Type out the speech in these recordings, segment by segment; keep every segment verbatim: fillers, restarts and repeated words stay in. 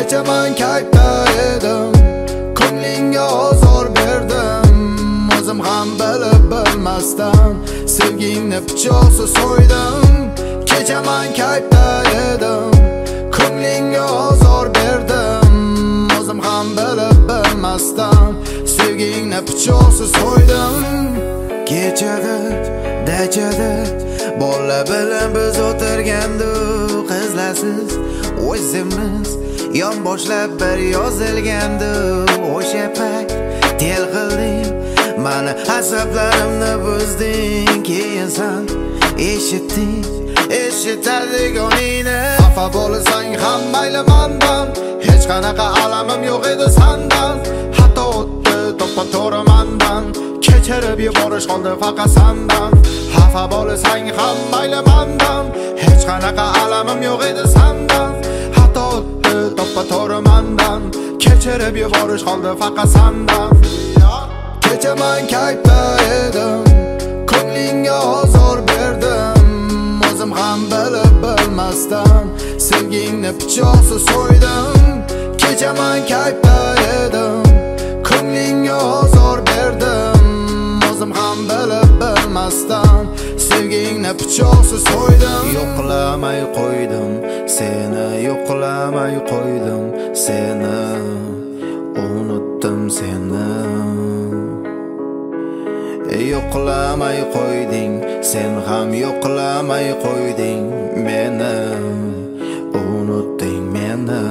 Kecha men kayfda edim, ko'nglingga ozor berdim. O'zim ham bilib bilmasdan sevgingni pichoqsiz so'ydim. Kecha men kayfda edim, ko'nglingga ozor berdim. O'zim ham bilib bilmasdan sevgingni pichoqsiz so'ydim. Kechada dachada bola bilan biz o'tirgandik, qizlarsiz o'zimiz yon boshlab bir yozilgandi. O'sha payt tel qilding, mani asablarimni buzding. Keyin sen eshitding, eshitdik oningni. Xafa bo'lsang ham mayli mendan, hech qanaqa alamim yo'q edi sendan. Hatto o'tdi to'ppa-to'g'ri mendan, kechirib yuborish qoldi faqat sendan. Xafa bo'lsang ham mayli mendan, hech qanaqa alamim yo'q edi sendan. Hatto o'tdi to'ppa-to'g'ri mendan, kechirib yuborish qoldi faqat sendan. Kecha men kayfda edim, ko'nglingga ozor berdim. O'zim ham bilib bilmasdan sevgingni pichoqsiz so'ydim. Kecha men kayfda edim, ko'nglingga ozor berdim. O'zim ham bilib bilmasdan sevgingni pichoqsiz so'ydim. Yo'qlamay qo'ydim seni, yo'qlamay qo'ydim seni, unutdim seni. Yo'qlamay qo'yding, sen ham yo'qlamay qo'yding meni, unutding meni.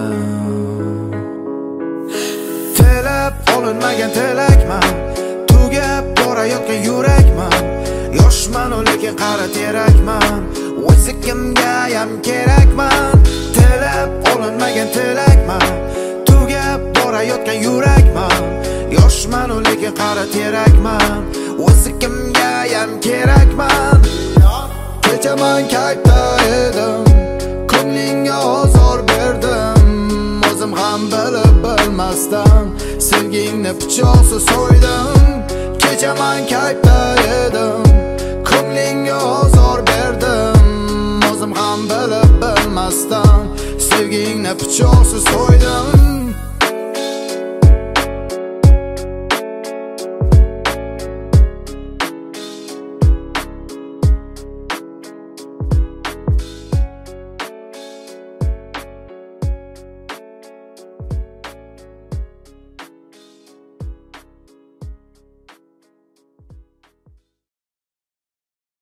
Tilab olinmagan tilakman, tugab borayotgan yurakman. Yoshman lekin qara terakman, o'zi kimga ham kerakman. Tilab olinmagan tilakman, tugab borayotgan yurakman. Yoshman lekin qara terakman, o'zi kimga ham kerakman. Kecha men kayfda edim, ko'nglingga ozor berdim. O'zim ham bilib bilmasdan sevgingni pichoqsiz so'ydim. Kecha men kayfda edim,